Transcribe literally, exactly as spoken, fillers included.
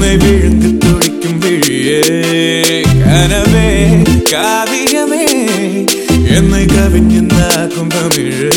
உன்னை விழுந்து துடிக்கும் விழியே கனவே காவியமே என்னை கவிஞனாக்கும் தமிழே